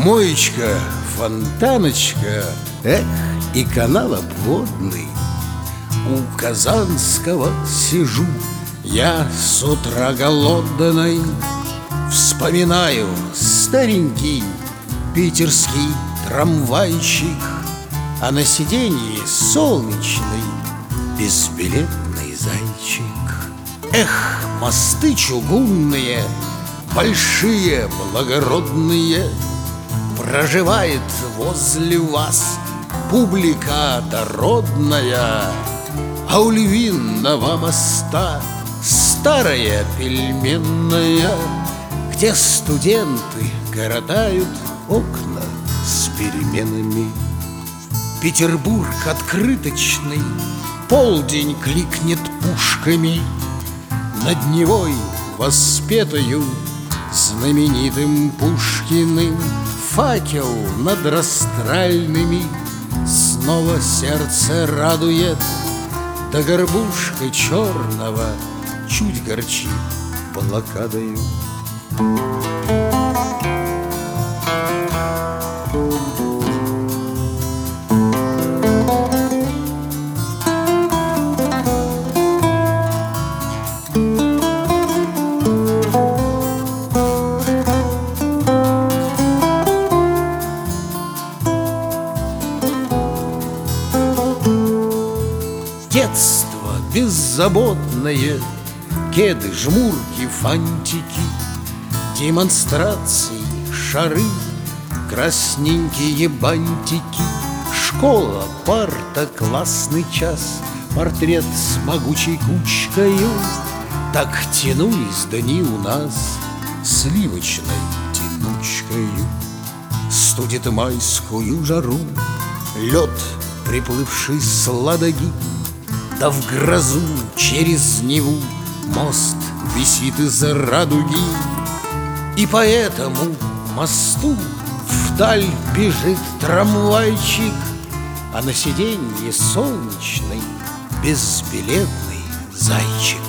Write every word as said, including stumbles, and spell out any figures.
Моечка, фонтаночка, эх, и канал обводный. У Казанского сижу я с утра голодный, вспоминаю старенький питерский трамвайчик, а на сиденье солнечный безбилетный зайчик. Эх, мосты чугунные, большие, благородные, проживает возле вас публика дородная, а у львиного моста старая пельменная, где студенты коротают окна с переменами. Петербург открыточный, полдень кликнет пушками, над Невой воспетою знаменитым Пушкиным. Факел над Растральными снова сердце радует, да горбушка черного чуть горчит блокадою. Детство беззаботное, кеды, жмурки, фантики, демонстрации, шары, красненькие бантики, школа, парта, классный час, портрет с могучей кучкою. Так тянулись дни у нас сливочной тянучкою. Студит майскую жару лед, приплывший с Ладоги, да в грозу через Неву мост висит из-за радуги. И по этому мосту вдаль бежит трамвайчик, а на сиденье солнечный безбилетный зайчик.